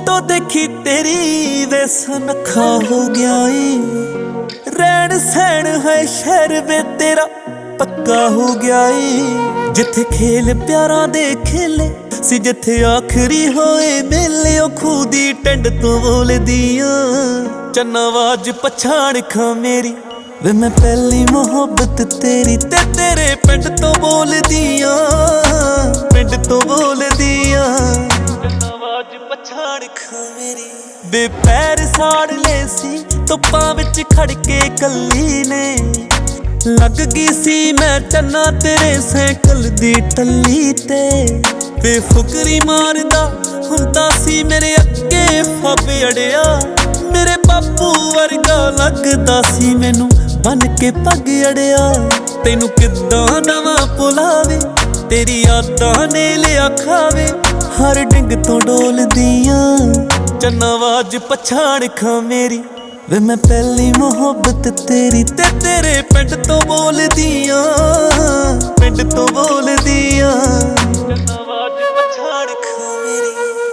Photo देखी तेरी वे सुनखा हो गया ए। रहन सहन है शहर में तेरा पक्का हो गया ए। जिथे खेल प्यारा दे खेले सी, जिथे आखिरी होए मेले ओ खूदी टंड तो बोल दिया। चन्नावाज पछाण खा मेरी वे मैं पहली मोहब्बत तेरी ते तेरे पिंड तो बोल दिया, पिंड तो बोल दिया। चन्नावाज पछाण खा मेरी वे पैर साड़ ले सी धुप्पां विच खड़ के कल्ली ने। लग गई सी मैं चन्ना तेरे सैकल दी टल्ली ते। वे फुकरी मारदा हुंदा सी मेरे अगे फब अड़िया। मेरे बापू वर्गा लगदा सी मैनू बन के पग अड़िया। तेनू किद्दां दवां भुलावे तेरी यादां ने लिया खावे। हर डिंग तो डोल दिया चन्नावाज पछाण खा मेरी वे मैं पहली मोहब्बत तेरी ते तेरे पिंड तो बोल दिया, पिंड तो बोल दिया। चन्नावाज पछाण खा मेरी।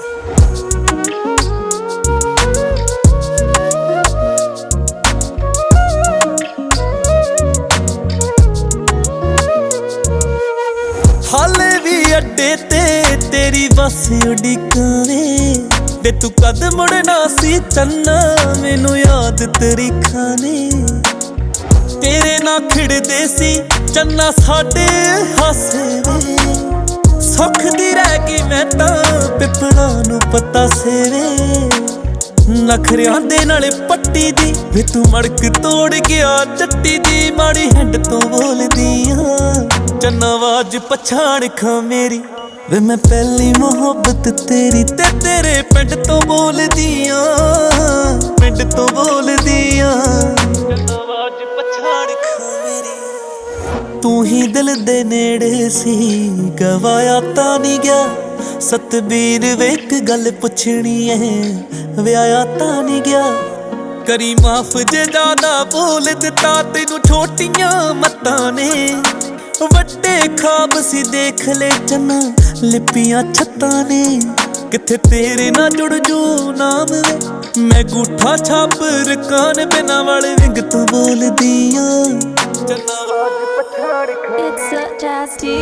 हाले भी अड्डे ते तेरी बस उड़ीकां वे। वे तू कद मुड़ना सी चन्ना मैनू याद तेरी खाने। तेरे ना खिड़दे सी चन्ना साडे हासे वे। सुख दी रह गई मैं तां पिपड़ा नू पता सेवे। नखरियां दे नाले पट्टी दी वे तू मड़क तोड़ गया चट्टी दी। माड़ी हैंड तो बोल दिया चन्नावाज पछाण खा मेरी वे मैं पहली मोहब्बत तेरी ते तेरे पिंड तो बोल दिया, पिंड तो बोल दिया। चन्नावाज पछाण खा मेरी। तू ही दिल दे नेड़े सी गवाया तां नहीं गया। सतबीर वे इक गल पुछनी है व्याया तां नहीं गया। करी माफ जे ज्यादा बोल दिता तेनू छोटियां मत्तां ने। वड्डे ख्वाब सी देख ले चन्ना लिपियां छत्तां ने। किथे तेरे ना जुड़ जो नाम वे मैं गूठा छाप रकान बिना वाले विंग तो बोल दिया। चन्नावाज पछाण खा। It's such as tea.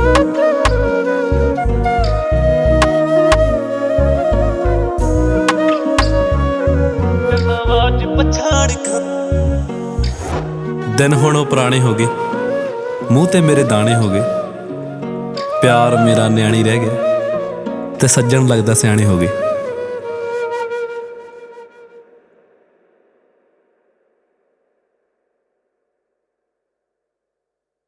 चन्नावाज पछाण खा। दिन हुण ओ पुराने हो गए, मूँह ते मेरे दाने हो गए। प्यार मेरा न्याणी रह गया ते सज्जण लगदा सियाणे हो गए।